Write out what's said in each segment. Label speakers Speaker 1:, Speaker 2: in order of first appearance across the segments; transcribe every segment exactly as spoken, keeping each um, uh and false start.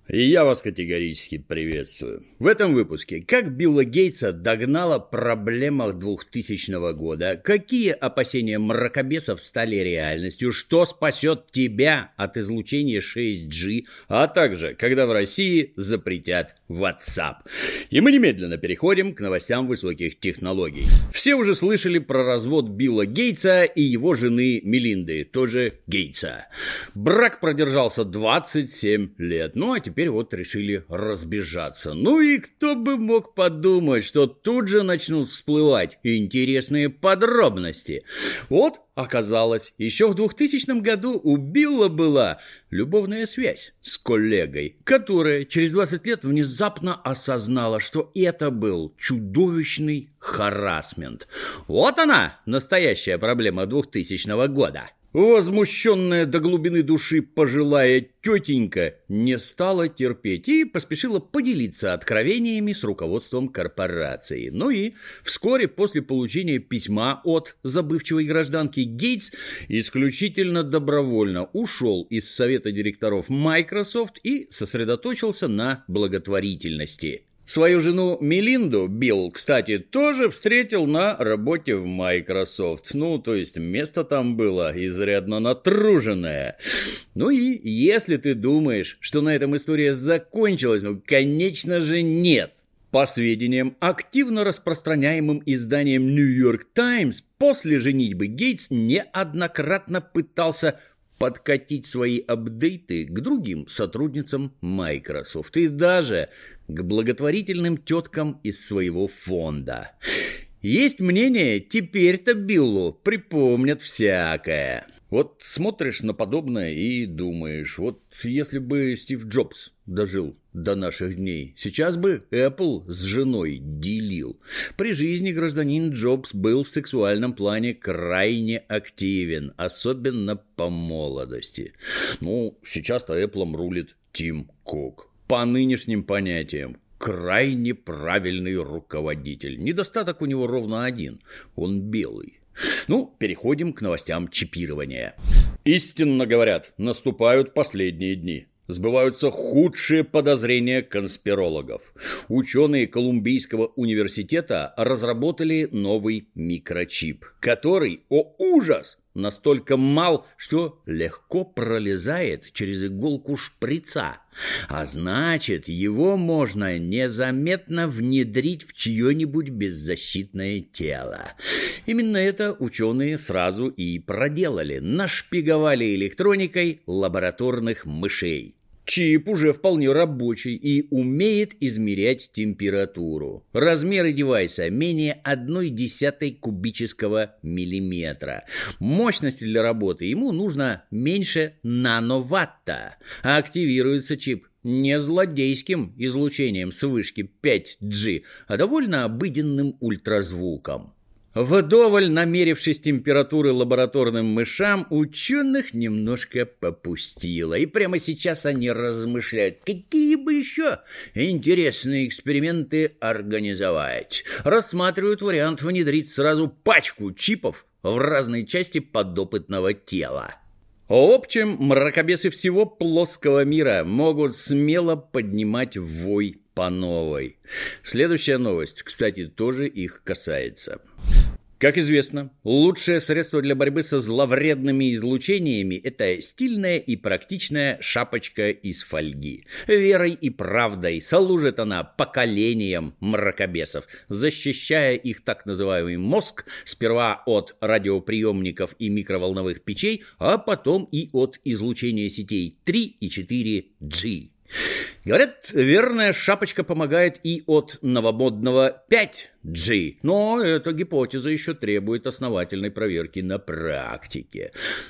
Speaker 1: И я вас категорически приветствую. В этом выпуске как Билла Гейтса догнала проблема двухтысячного года, какие опасения мракобесов стали реальностью, что спасет тебя от излучения шесть джи, а также когда в России запретят WhatsApp. И мы немедленно переходим к новостям высоких технологий. Все уже слышали про развод Билла Гейтса и его жены Мелинды, тоже Гейтса. Брак продержался двадцать семь лет, ну а теперь Теперь вот решили разбежаться. Ну и кто бы мог подумать, что тут же начнут всплывать интересные подробности. Вот оказалось, еще в двухтысячном году у Билла была любовная связь с коллегой, которая через двадцать лет внезапно осознала, что это был чудовищный харассмент. Вот она, настоящая проблема двухтысячного года. Возмущенная до глубины души пожилая тетенька не стала терпеть и поспешила поделиться откровениями с руководством корпорации. Ну и вскоре после получения письма от забывчивой гражданки Гейтс исключительно добровольно ушел из совета директоров Microsoft и сосредоточился на благотворительности. Свою жену Мелинду Билл, кстати, тоже встретил на работе в Microsoft. Ну, то есть место там было изрядно натруженное. Ну и если ты думаешь, что на этом история закончилась, ну, конечно же, нет. По сведениям, активно распространяемым изданием New York Times, после женитьбы Гейтс неоднократно пытался подкатить свои апдейты к другим сотрудницам Microsoft и даже к благотворительным теткам из своего фонда. Есть мнение, теперь-то Биллу припомнят всякое. Вот смотришь на подобное и думаешь, вот если бы Стив Джобс дожил до наших дней, сейчас бы Apple с женой делил. При жизни гражданин Джобс был в сексуальном плане крайне активен, особенно по молодости. Ну, сейчас-то Apple рулит Тим Кук. По нынешним понятиям, крайне правильный руководитель. Недостаток у него ровно один – он белый. Ну, переходим к новостям чипирования. Истинно говорят, наступают последние дни. Сбываются худшие подозрения конспирологов. Ученые Колумбийского университета разработали новый микрочип, который, о ужас, настолько мал, что легко пролезает через иголку шприца. А значит, его можно незаметно внедрить в чье-нибудь беззащитное тело. Именно это ученые сразу и проделали. Нашпиговали электроникой лабораторных мышей. Чип уже вполне рабочий и умеет измерять температуру. Размеры девайса менее одной десятой кубического миллиметра. Мощности для работы ему нужно меньше нановатта. А активируется чип не злодейским излучением с вышки пять джи, а довольно обыденным ультразвуком. Вдоволь намерившись температуры лабораторным мышам, ученых немножко попустило. И прямо сейчас они размышляют, какие бы еще интересные эксперименты организовать. Рассматривают вариант внедрить сразу пачку чипов в разные части подопытного тела. В общем, мракобесы всего плоского мира могут смело поднимать вой по новой. Следующая новость, кстати, тоже их касается. Как известно, лучшее средство для борьбы со зловредными излучениями – это стильная и практичная шапочка из фольги. Верой и правдой служит она поколениям мракобесов, защищая их так называемый мозг сперва от радиоприемников и микроволновых печей, а потом и от излучения сетей три и четыре джи. Говорят, верная шапочка помогает и от новомодного пять джи, но эта гипотеза еще требует основательной проверки на практике.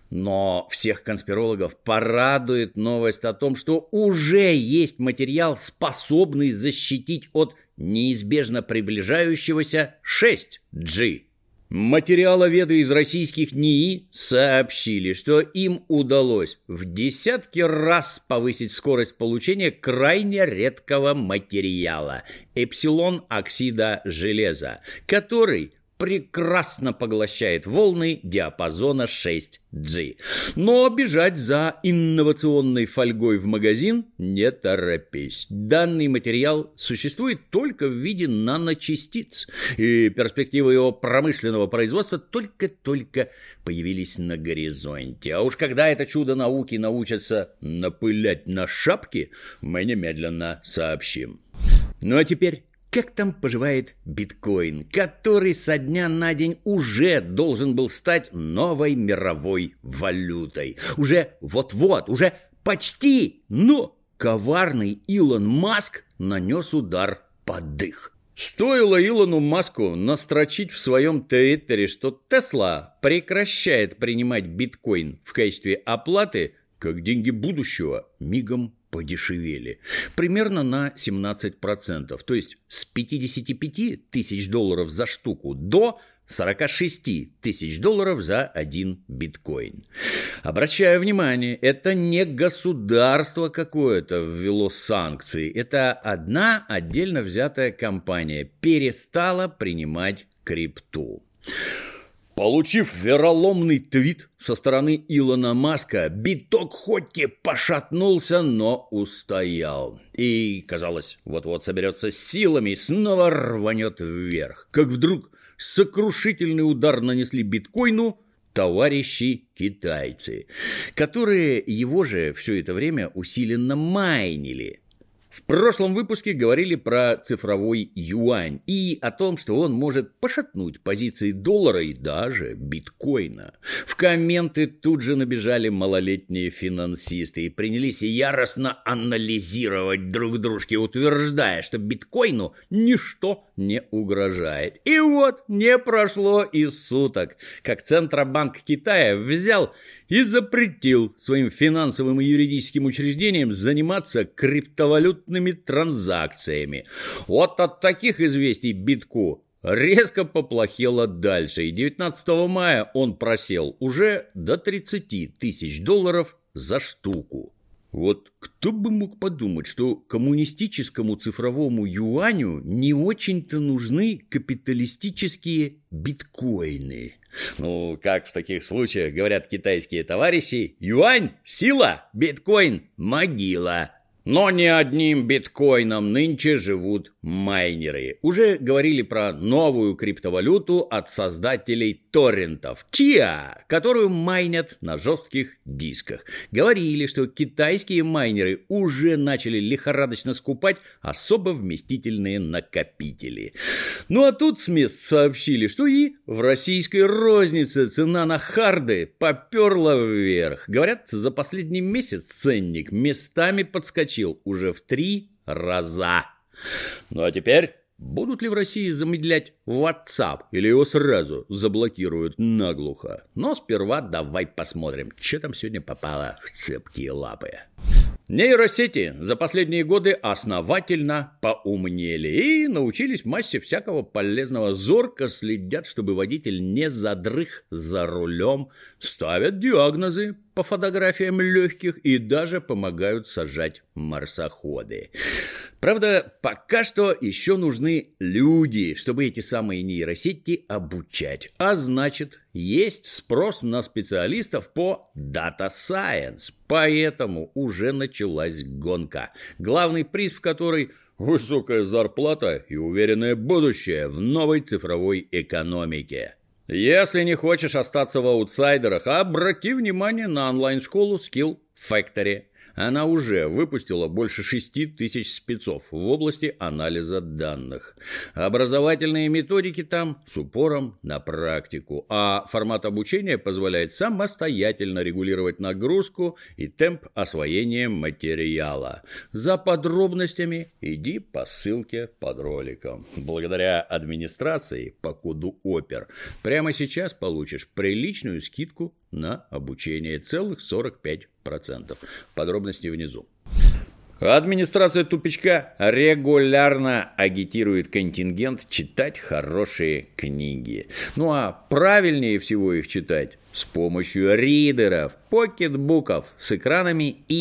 Speaker 1: Но всех конспирологов порадует новость о том, что уже есть материал, способный защитить от неизбежно приближающегося шесть джи. Материаловеды из российских НИИ сообщили, что им удалось в десятки раз повысить скорость получения крайне редкого материала – эпсилон-оксида железа, который прекрасно поглощает волны диапазона шесть джи. Но бежать за инновационной фольгой в магазин не торопись. Данный материал существует только в виде наночастиц, и перспективы его промышленного производства только-только появились на горизонте. А уж когда это чудо науки научатся напылять на шапки, мы немедленно сообщим. Ну а теперь, как там поживает биткоин, который со дня на день уже должен был стать новой мировой валютой? Уже вот-вот, уже почти, но коварный Илон Маск нанес удар под дых. Стоило Илону Маску настрочить в своем твиттере, что Тесла прекращает принимать биткоин в качестве оплаты, как деньги будущего мигом подешевели. Примерно на семнадцать процентов. То есть с пятидесяти пяти тысяч долларов за штуку до сорока шести тысяч долларов за один биткоин. Обращаю внимание, это не государство какое-то ввело санкции. Это одна отдельно взятая компания перестала принимать крипту. Получив вероломный твит со стороны Илона Маска, биток хоть и пошатнулся, но устоял. И, казалось, вот-вот соберется силами и снова рванет вверх. Как вдруг сокрушительный удар нанесли биткоину товарищи китайцы, которые его же все это время усиленно майнили. В прошлом выпуске говорили про цифровой юань и о том, что он может пошатнуть позиции доллара и даже биткоина. В комменты тут же набежали малолетние финансисты и принялись яростно анализировать друг дружки, утверждая, что биткоину ничто не угрожает. И вот не прошло и суток, как Центробанк Китая взял и запретил своим финансовым и юридическим учреждениям заниматься криптовалютными транзакциями. Вот от таких известий битку резко поплохело дальше, и девятнадцатого мая он просел уже до тридцати тысяч долларов за штуку. Вот кто бы мог подумать, что коммунистическому цифровому юаню не очень-то нужны капиталистические биткоины. Ну, как в таких случаях говорят китайские товарищи, юань – сила, биткоин – могила. Но не одним биткоином нынче живут майнеры. Уже говорили про новую криптовалюту от создателей торрентов – Чиа, которую майнят на жестких дисках. Говорили, что китайские майнеры уже начали лихорадочно скупать особо вместительные накопители. Ну а тут с мест сообщили, что и в российской рознице цена на харды поперла вверх. Говорят, за последний месяц ценник местами подскочил уже в три раза. Ну а теперь, будут ли в России замедлять WhatsApp или его сразу заблокируют наглухо? Но сперва давай посмотрим, что там сегодня попало в цепкие лапы. Нейросети за последние годы основательно поумнели и научились массе всякого полезного. Зорко следят, чтобы водитель не задрых за рулем, ставят диагнозы по фотографиям легких и даже помогают сажать марсоходы. Правда, пока что еще нужны люди, чтобы эти самые нейросети обучать. А значит, есть спрос на специалистов по Data Science. Поэтому уже началась гонка, главный приз в которой высокая зарплата и уверенное будущее в новой цифровой экономике. Если не хочешь остаться в аутсайдерах, обрати внимание на онлайн-школу Skill Factory. Она уже выпустила больше шести тысяч спецов в области анализа данных. Образовательные методики там с упором на практику, а формат обучения позволяет самостоятельно регулировать нагрузку и темп освоения материала. За подробностями иди по ссылке под роликом. Благодаря администрации по коду ОПЕР прямо сейчас получишь приличную скидку на обучение, целых сорок пять процентов. Подробности внизу. Администрация тупичка регулярно агитирует контингент читать хорошие книги. Ну а правильнее всего их читать с помощью ридеров, покетбуков с экранами и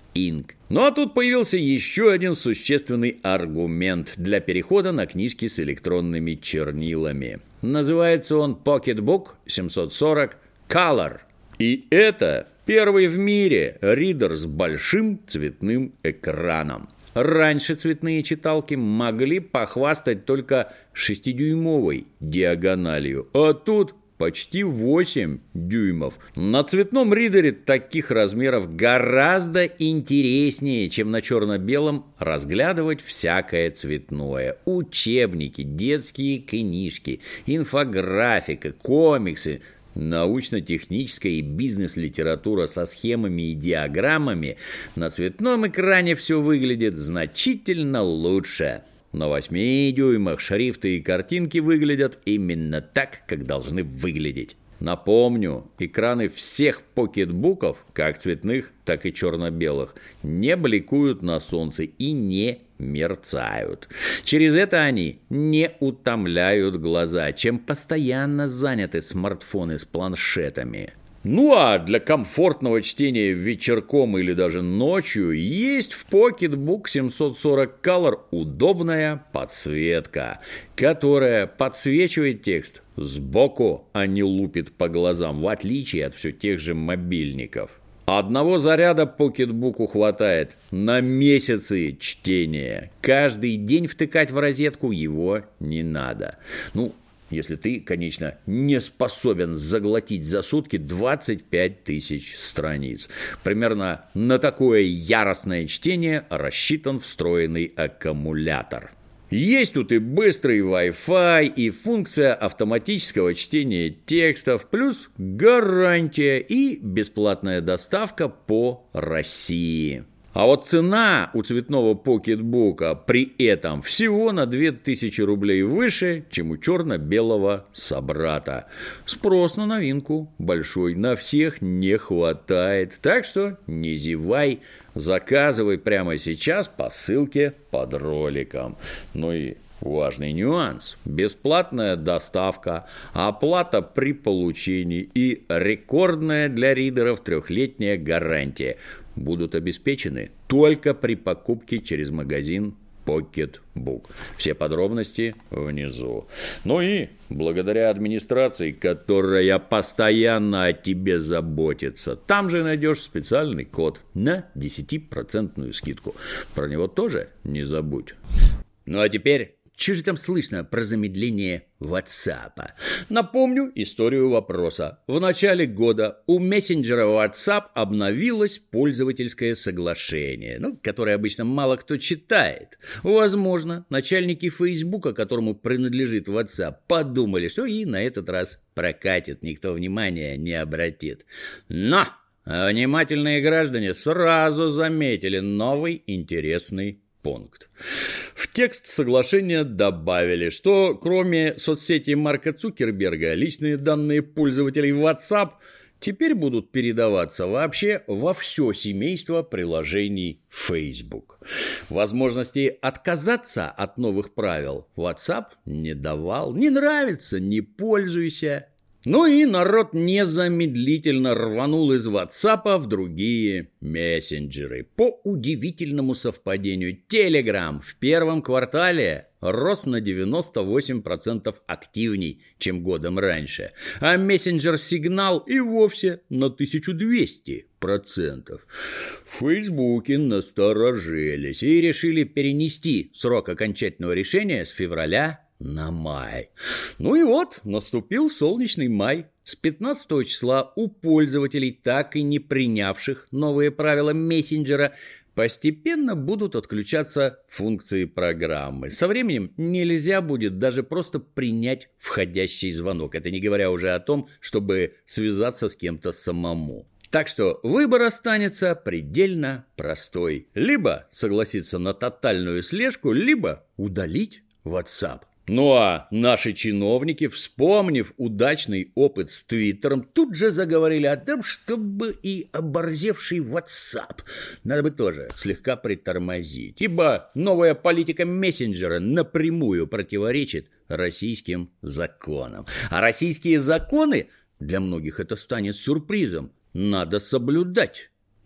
Speaker 1: Инк. Ну а тут появился еще один существенный аргумент для перехода на книжки с электронными чернилами. Называется он Pocketbook семьсот сорок Color. И это первый в мире ридер с большим цветным экраном. Раньше цветные читалки могли похвастать только шестидюймовой диагональю, а тут почти восемь дюймов. На цветном ридере таких размеров гораздо интереснее, чем на черно-белом, разглядывать всякое цветное. Учебники, детские книжки, инфографика, комиксы, научно-техническая и бизнес-литература со схемами и диаграммами. На цветном экране все выглядит значительно лучше. На восьми дюймах шрифты и картинки выглядят именно так, как должны выглядеть. Напомню, экраны всех покетбуков, как цветных, так и черно-белых, не бликуют на солнце и не мерцают. Через это они не утомляют глаза, чем постоянно заняты смартфоны с планшетами. Ну а для комфортного чтения вечерком или даже ночью есть в Pocketbook семьсот сорок Color удобная подсветка, которая подсвечивает текст сбоку, а не лупит по глазам, в отличие от все тех же мобильников. Одного заряда Pocketbook хватает на месяцы чтения. Каждый день втыкать в розетку его не надо. Ну, если ты, конечно, не способен заглотить за сутки двадцать пять тысяч страниц. Примерно на такое яростное чтение рассчитан встроенный аккумулятор. Есть тут и быстрый Wi-Fi, и функция автоматического чтения текстов, плюс гарантия и бесплатная доставка по России. А вот цена у цветного покетбука при этом всего на две тысячи рублей выше, чем у черно-белого собрата. Спрос на новинку большой, на всех не хватает. Так что не зевай, заказывай прямо сейчас по ссылке под роликом. Ну и важный нюанс. Бесплатная доставка, оплата при получении и рекордная для ридеров трехлетняя гарантия будут обеспечены только при покупке через магазин Pocketbook. Все подробности внизу. Ну и благодаря администрации, которая постоянно о тебе заботится, там же найдешь специальный код на десятипроцентную скидку. Про него тоже не забудь. Ну а теперь... Что же там слышно про замедление WhatsApp? Напомню историю вопроса. В начале года у мессенджера WhatsApp обновилось пользовательское соглашение, ну, которое обычно мало кто читает. Возможно, начальники Facebook, которому принадлежит WhatsApp, подумали, что и на этот раз прокатит, никто внимания не обратит. Но внимательные граждане сразу заметили новый интересный пункт. В текст соглашения добавили, что кроме соцсети Марка Цукерберга, личные данные пользователей WhatsApp теперь будут передаваться вообще во все семейство приложений Facebook. Возможности отказаться от новых правил WhatsApp не давал. Не нравится — не пользуйся. Ну и народ незамедлительно рванул из WhatsApp в другие мессенджеры. По удивительному совпадению, Telegram в первом квартале рос на девяносто восемь процентов активней, чем годом раньше, а мессенджер Signal и вовсе на тысяча двести процентов. В Фейсбуке насторожились и решили перенести срок окончательного решения с февраля на май. Ну и вот, наступил солнечный май. С пятнадцатого числа у пользователей, так и не принявших новые правила мессенджера, постепенно будут отключаться функции программы. Со временем нельзя будет даже просто принять входящий звонок. Это не говоря уже о том, чтобы связаться с кем-то самому. Так что выбор останется предельно простой. Либо согласиться на тотальную слежку, либо удалить WhatsApp. Ну а наши чиновники, вспомнив удачный опыт с Твиттером, тут же заговорили о том, чтобы и оборзевший WhatsApp надо бы тоже слегка притормозить, ибо новая политика мессенджера напрямую противоречит российским законам. А российские законы, для многих это станет сюрпризом, надо соблюдать.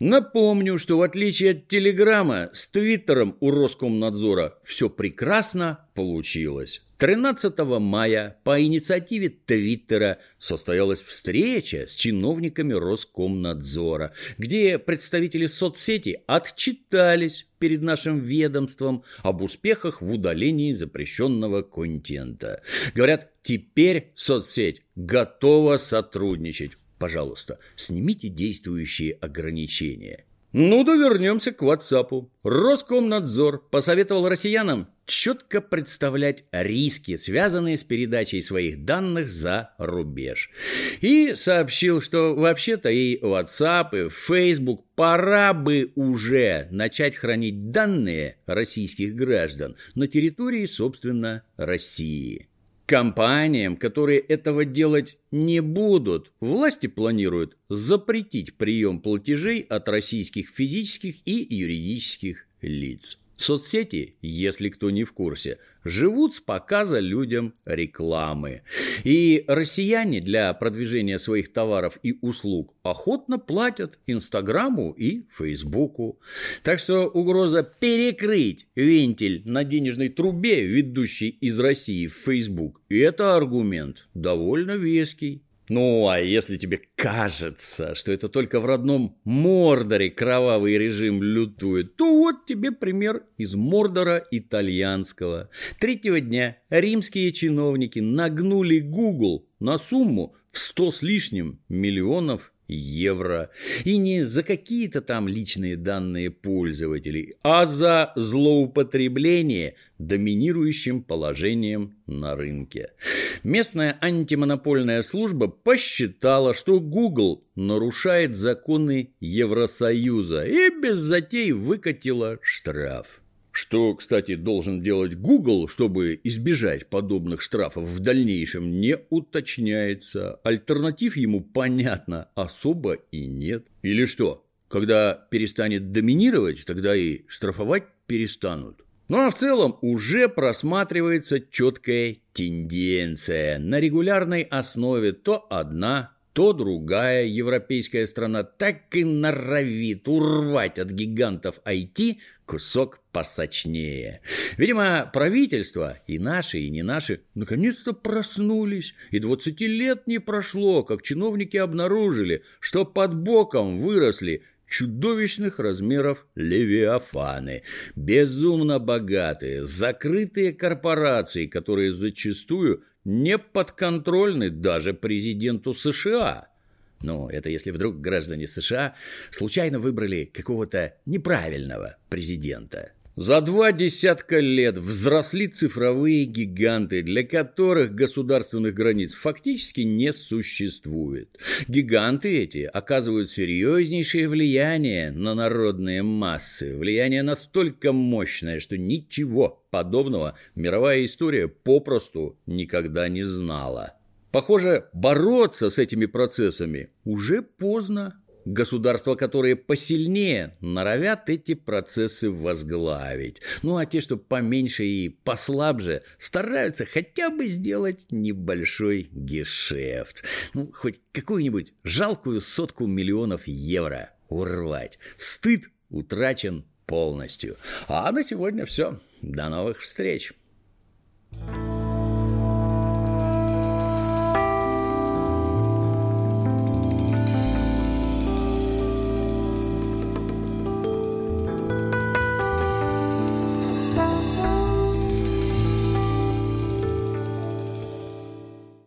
Speaker 1: Напомню, что в отличие от Телеграма, с Твиттером у Роскомнадзора все прекрасно получилось. тринадцатого мая по инициативе Твиттера состоялась встреча с чиновниками Роскомнадзора, где представители соцсети отчитались перед нашим ведомством об успехах в удалении запрещенного контента. Говорят, теперь соцсеть готова сотрудничать. Пожалуйста, снимите действующие ограничения. Ну да вернемся к WhatsApp. Роскомнадзор посоветовал россиянам четко представлять риски, связанные с передачей своих данных за рубеж. И сообщил, что вообще-то и WhatsApp, и Facebook пора бы уже начать хранить данные российских граждан на территории, собственно, России. Компаниям, которые этого делать не будут, власти планируют запретить прием платежей от российских физических и юридических лиц. Соцсети, если кто не в курсе, живут с показа людям рекламы. И россияне для продвижения своих товаров и услуг охотно платят Инстаграму и Фейсбуку. Так что угроза перекрыть вентиль на денежной трубе, ведущей из России в Фейсбук, это аргумент довольно веский. Ну, а если тебе кажется, что это только в родном Мордоре кровавый режим лютует, то вот тебе пример из Мордора итальянского. Третьего дня римские чиновники нагнули Google на сумму в сто с лишним миллионов евро. И не за какие-то там личные данные пользователей, а за злоупотребление доминирующим положением на рынке. Местная антимонопольная служба посчитала, что Google нарушает законы Евросоюза и без затей выкатила штраф. Что, кстати, должен делать Google, чтобы избежать подобных штрафов в дальнейшем, не уточняется. Альтернатив ему, понятно, особо и нет. Или что, когда перестанет доминировать, тогда и штрафовать перестанут. Ну а в целом уже просматривается четкая тенденция. На регулярной основе то одна, то другая европейская страна так и норовит урвать от гигантов ай ти кусок посочнее. Видимо, правительства, и наши, и не наши, наконец-то проснулись. И двадцати лет не прошло, как чиновники обнаружили, что под боком выросли чудовищных размеров левиафаны, безумно богатые, закрытые корпорации, которые зачастую не подконтрольны даже президенту США. Но это если вдруг граждане США случайно выбрали какого-то неправильного президента. За два десятка лет взросли цифровые гиганты, для которых государственных границ фактически не существует. Гиганты эти оказывают серьезнейшее влияние на народные массы. Влияние настолько мощное, что ничего подобного мировая история попросту никогда не знала. Похоже, бороться с этими процессами уже поздно. Государства, которые посильнее, норовят эти процессы возглавить. Ну, а те, что поменьше и послабже, стараются хотя бы сделать небольшой гешефт. Ну, хоть какую-нибудь жалкую сотку миллионов евро урвать. Стыд утрачен полностью. А на сегодня все. До новых встреч.